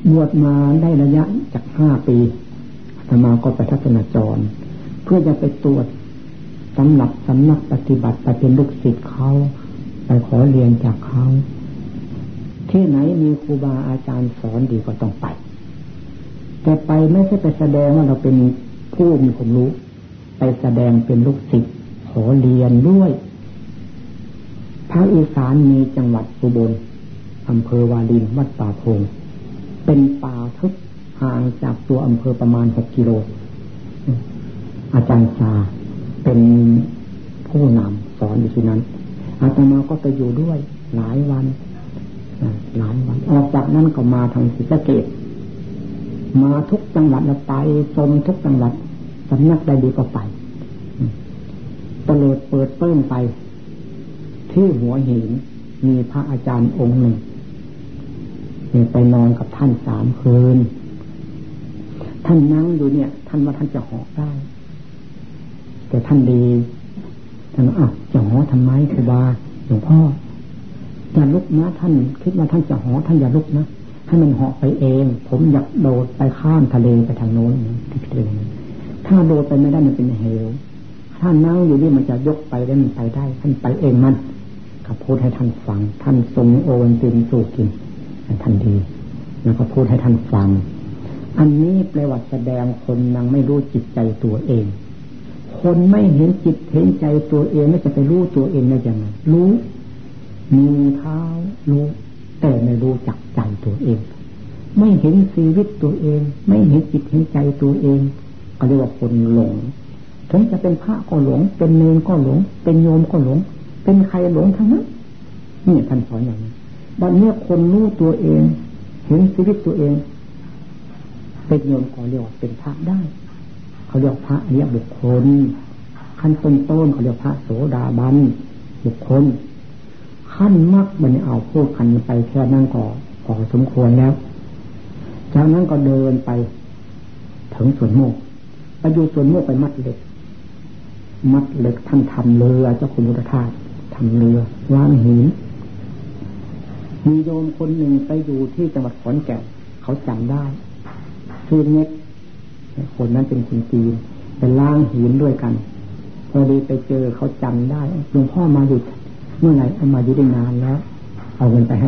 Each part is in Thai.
บวชมาได้ระยะจาก5 ปีอาตมาก็ไปทัศนจรเพื่อจะไปตรวจสำนักปฏิบัติไปเป็นลูกศิษย์เขาไปขอเรียนจากเขาที่ไหนมีครูบาอาจารย์สอนดีก็ต้องไปแต่ไปไม่ใช่ไปแสดงว่าเราเป็นผู้มีความรู้ไปแสดงเป็นลูกศิษย์ขอเรียนด้วยภาคอีสานมีจังหวัดอุบลอำเภอวารินวัดป่าพงเป็นป่าทึบห่างจากตัวอำเภอประมาณ6 กิโลอาจารย์ชาเป็นผู้นำสอนอยู่ที่นั้นอาตมาก็ไปอยู่ด้วยหลายวันออกจากนั้นก็มาทางศรีสะเกษมาทุกจังหวัดแล้วไปชมทุกจังหวัดสำนักใดดีก็ไปตลอดเปิดเปิ้งไปที่หัวหินมีพระอาจารย์องค์หนึ่งไปนอนกับท่าน3 คืนท่านนั่งอยู่เนี่ยท่านว่าท่านจะเหาะได้แต่ท่านดีท่านจะเหาะทำไมครูบาหลวงพ่ออย่าลุกนะท่านคิดว่าท่านจะเหาะท่านอย่าลุกนะให้มันเหาะไปเองผมอยากโดดไปข้ามทะเลไปทางโน้นที่ทะเลถ้าโดดไปไม่ได้มันเป็นเหวถ้านั่งอยู่นี่มันจะยกไปได้มันไปได้ท่านไปเองมันก็พูดให้ท่านฟังท่านทรงโอวันตินสู่กินท่านดีแล้วก็พูดให้ท่านฟังอันนี้แปลว่าแสดงคนยังไม่รู้จิตใจตัวเองคนไม่เห็นจิตเห็นใจตัวเองไม่จะไปรู้ตัวเองได้ยังไงรู้มีเท้ารู้แต่ไม่รู้จักใจตัวเองไม่เห็นชีวิตตัวเองไม่เห็นจิตเห็นใจตัวเองก็เรียกว่าคนหลงถึงจะเป็นพระก็หลงเป็นเนรก็หลงเป็นโยมก็หลงเป็นใครหลงทั้งนั้นนี่ท่านสอนอย่างนี้บัดเมื่อคนรู้ตัวเองเห็นชีวิตตัวเองเป็นโยมก็เรียกว่าเป็นพระได้เขาเรียกพระอริยบุคคลขั้นต้นเขาเรียกพระโสดาบันบุคคลขั้นมรรคมันเอาพูดกันไปแค่นั้นก็พอสมควรแล้วจากนั้นก็เดินไปถึงสวนโมกไปอยู่สวนโมกไปมัดเหล็กท่านทำเรือเจ้าคุณพุทธทาสทำเรือวางหินมีโยมคนหนึ่งไปอยู่ที่จังหวัดขอนแก่นเขาจำได้ชื่อเน็กคนนั้นเป็นคนจีนไปล้างหินด้วยกันพอดีไปเจอเขาจำได้หลวงพ่อมาอยู่เมื่อไหร่เอามาอยู่ได้นานแล้วเอาเงินไปให้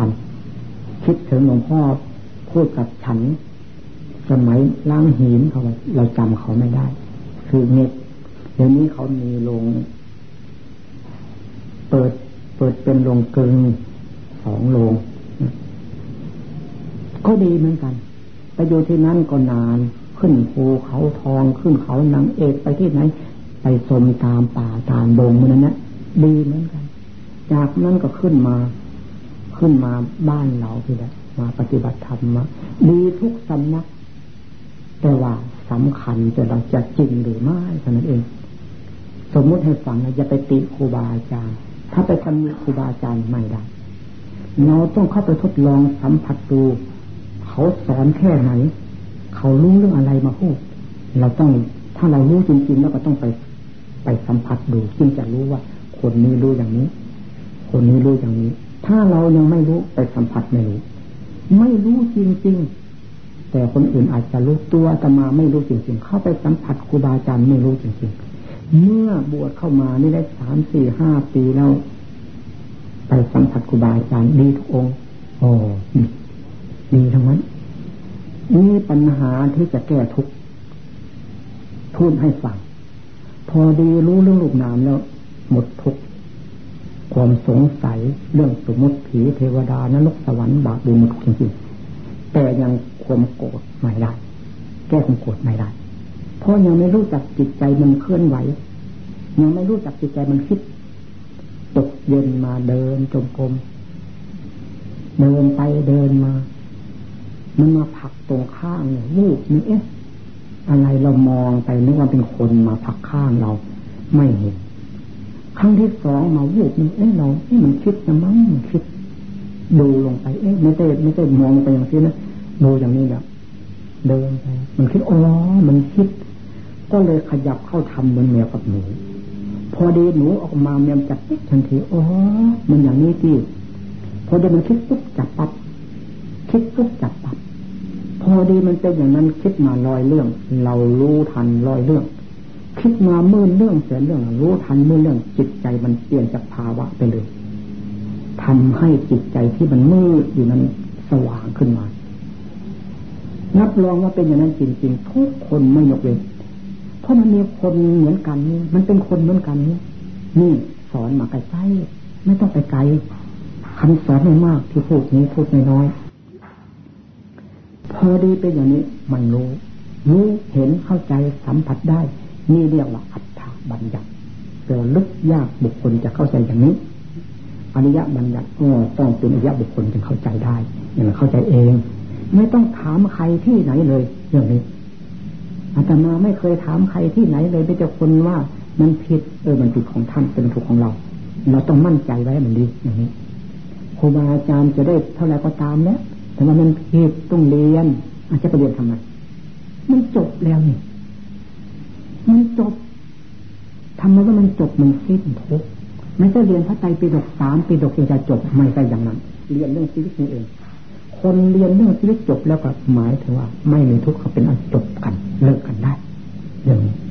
5,000 คิดถึงหลวงพ่อพูดกับฉันสมัยล้างหินเขาเราจำเขาไม่ได้คือเน็กเดี๋ยวนี้เขามีโรงเปิดเป็นโรงกลึง2 โรงก็ดีเหมือนกันไปอยู่ที่นั่นก็นานขึ้นภูเขาทองขึ้นเขานางเอกไปที่ไหนไปชมตามป่าตามดงมันนั้นดีเหมือนกันจากนั้นก็ขึ้นมาบ้านเราที่แหละมาปฏิบัติธรรมมาดีทุกสำนักแต่ว่าสำคัญแต่เราจะจริงหรือไม่เท่านั้นเองสมมุติให้ฟังนะอย่าไปติครูบาอาจารย์ถ้าไปทำครูบาอาจารย์ไม่ได้เราต้องเข้าไปทดลองสัมผัสดูเขาสอนแค่ไหนเขารู้เรื่องอะไรมาพูดเราต้องถ้าเรารู้จริงๆแล้วก็ต้องไปสัมผัสดูจึงจะรู้ว่าคนนี้รู้อย่างนี้คนนี้รู้อย่างนี้ถ้าเรายังไม่รู้ไปสัมผัสไม่รู้จริงๆแต่คนอื่นอาจจะรู้ตัวแต่มาไม่รู้จริงๆเข้าไปสัมผัสครูบาอาจารย์ไม่รู้จริงๆเมื่อบวชเข้ามานี่ได้3, 4, 5 ปีแล้วไปสัมผัสครูบาอาจารย์ดีทุกองค์ดีทั้งนั้นนี่ปัญหาที่จะแก้ทุกข์พูดให้ฟังพอดีรู้เรื่องรูปนามแล้วหมดทุกข์ความสงสัยเรื่องสมมติผีเทวดานรกสวรรค์บาปบุญหมดจริงๆแต่ยังความโกรธไม่ได้แก้ความโกรธไม่ได้เพราะยังไม่รู้จักจิตใจมันเคลื่อนไหวยังไม่รู้จักจิตใจมันคิดตกเย็นมาเดินจงกรมเดินไปเดินมามันมาผลักตรงข้างเนี่ยวูบนึกอะไรเรามองไปนึกว่าเป็นคนมาผลักข้างเราไม่เห็นครั้งที่ 2มาวูบนึกเรามันคิดนะมั้งมันคิดดูลงไปไม่ได้มองไปอย่างนี้นะดูอย่างนี้แบบเดินไปมันคิดมันคิดก็เลยขยับเข้าทำเหมือนแมวกับหนูพอดีหนูออกมาแมวจับปุ๊บทันทีมันอย่างนี้ที่พอเดี๋ยวมันคิดปุ๊บจับปั๊บคิดปุ๊บจับปั๊บอดีมันเป็นอย่างนั้นคิดมา100เรื่องเรารู้ทัน100เรื่องคิดมาหมื่นเรื่องแสนเรื่องรู้ทันหมื่นเรื่องจิตใจมันเปลี่ยนจากภาวะไปเลยทำให้จิตใจที่มันมืดอยู่นั้นสว่างขึ้นมานับรองว่าเป็นอย่างนั้นจริงๆทุกคนไม่ยกเว้นเพราะมันมีคนเหมือนกันนี่มันเป็นคนเหมือนกันนี่สอนมาใกล้ๆไม่ต้องไปไกลคำสอนไม่มากที่พูดนี้พูดน้อยๆพอดีเป็นอย่างนี้มันรู้เห็นเข้าใจสัมผัสได้นี่เรียกว่าอัฏฐบัญญัติแต่ลึกยากบุคคลจะเข้าใจอย่างนี้อริยบัญญัติต้องเป็นอริยบุคคลจึงเข้าใจได้อย่างเข้าใจเองไม่ต้องถามใครที่ไหนเลยเรื่องนี้อาตมาไม่เคยถามใครที่ไหนเลยไม่แต่คนว่ามันผิดมันผิดของท่านเป็นถูกของเราต้องมั่นใจไว้มันดีอย่างนี้ครูบาอาจารย์จะได้เท่าไหร่ก็ตามแล้วแต่ว่ามันผิดต้องเรียนอาจจะไปเรียนทำไมมันจบแล้วนี่มันจบทำไมว่ามันจบมันสิ้นทุกไม่ใช่เรียนพระไตรปิฎก3ปีฎกจะจบไม่ใช่อย่างนั้นเรียนเรื่องชีวิตนี่เองคนเรียนเรื่องชีวิตจบแล้วก็หมายถึงว่าไม่มีทุกข์เขาเป็นอันจบกันเลิกกันได้เรื่องนี้